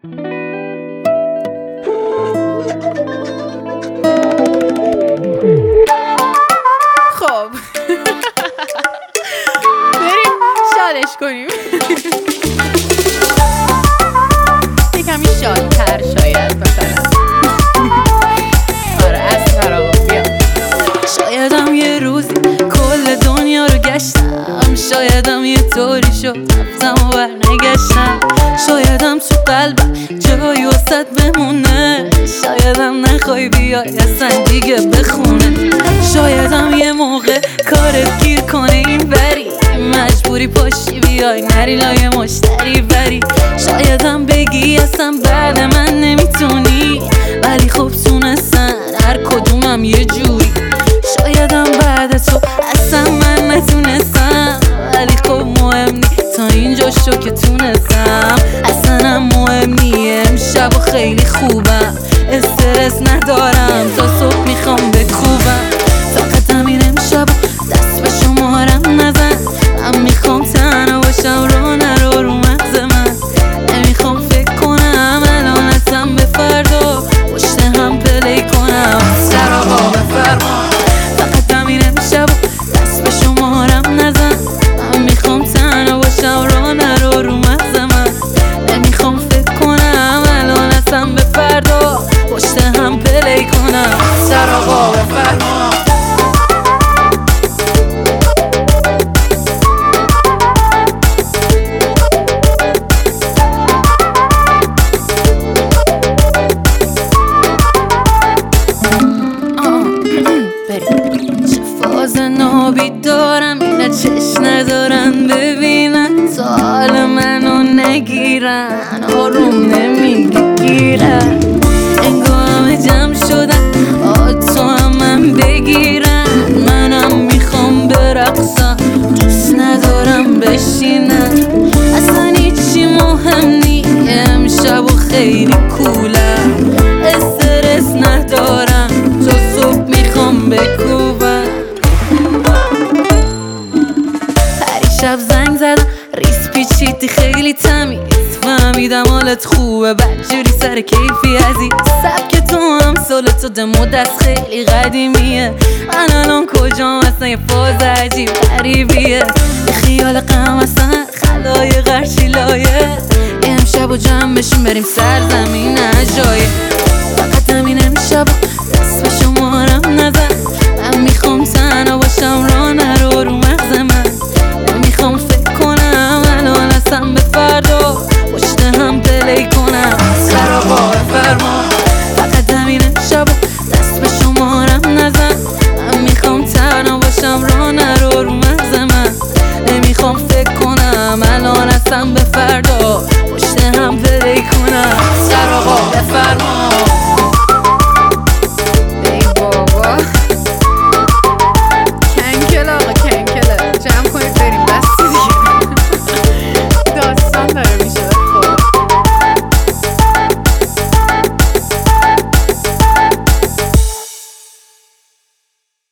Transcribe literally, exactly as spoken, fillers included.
خب بریم شادش کنیم یه کمی شادتر شاید مثلا آره از فراغ بیا. شایدم یه روزی کل دنیا رو گشتم، شایدم یه طوری شد رفتم و برنگشتم، شایدم تو قلبم جایی واسط بمونه، شایدم نخوای بیای اصلا دیگه بخونه، شایدم یه موقع کارت گیر کنه این بری مجبوری پاشی بیای نری لای مشتری بری، شایدم بگی اصلا بعد من نمیتونی ولی خب تونستن هر کدومم یه جوری، شایدم بعد تو اصلا من نتونستم ولی خب مهم نی تا اینجا شو که تونستم، اصلا هم مهم نی امشب و خیلی خوبم استرس ندارم تا صبح میخوام بکوبم، فقط همین امشب دست به شمارم نزن، من میخوام تنها باشم رو نرو رو مغز من، نمیخوام فکر کنم الان اصلا به فردا پشت هم پلی کنم سر آقا بفرما، فقط همین امشب دست به شمارم نزن، من میخوام تنها باشم رو نرو رو مغز من، نمیخوام فکر کنم الان اصلا به فردا پشت هم پلی کنم سر آقا بفرما. چه فاز نابی دارم اینا چش ندارن ببینن تا حال منو نگیرن آروم نمیگیرن انگار همه جمع شدن آتو هم من بگیرن، منم میخوام برقصم دوست ندارم بشینن، اصلا هیچی مهم نی امشب و خیلی کولم استرس ندارم تا صبح میخوام بکوبم، پریشب زنگ زدم ریس پیچیدی خیلی تمیز فهمیدم حالت خوبه بدجوری سر کیفی عزیز، سبک تو هم سالت و دمو دست خیلی قدیمیه، من الان کجام اصلا یه فاز عجیب غریبیه، یه خیال غم اصلا خلای غرشی لایه، امشب و جمع بشیم بریم سرزمین عجایه، فقط همین امشب دست به شمارم نزن، من میخوام تنها باشم را نرو رو مغز من، نمیخوام فکر کنم الان اصلا به فردا پشت هم پلی کنم سر آقا بفرما، فقط همین امشب دست به شمارم نزن، من میخوام تنها باشم را